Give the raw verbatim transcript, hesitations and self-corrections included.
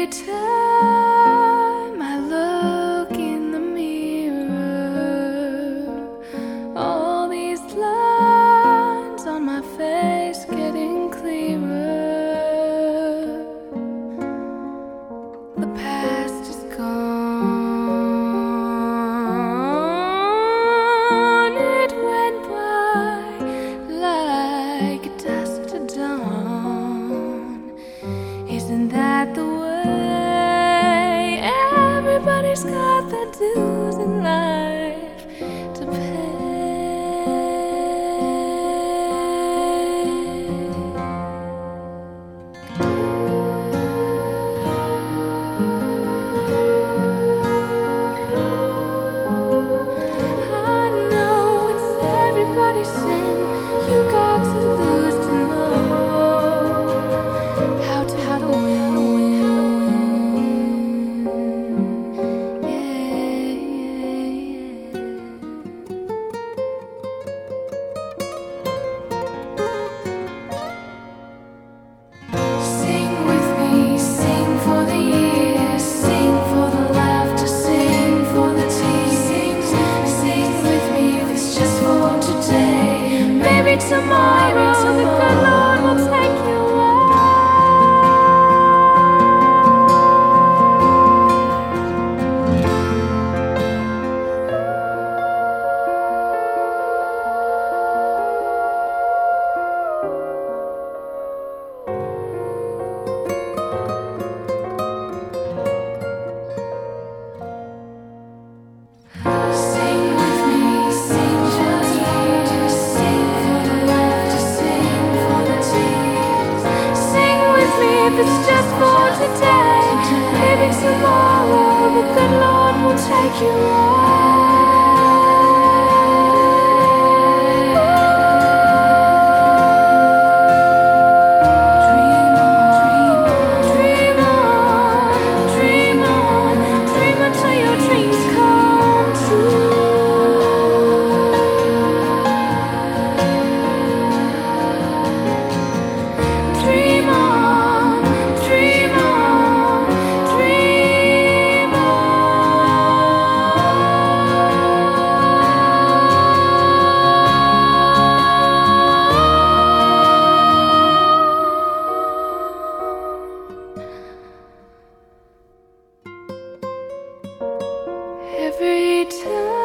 time I look in the mirror, all these lines on my face getting clearer. The past is gone. It went by like dust to dawn. Isn't that the way? Everybody's got their dues in life to pay. I know it's everybody's sin. You got to lose to know how to how to win. Tomorrow, the good Lord will take you if it's just for today. Maybe tomorrow the good Lord will take you Dream on, dream on, dream until your dreams come true. Dream on. Every time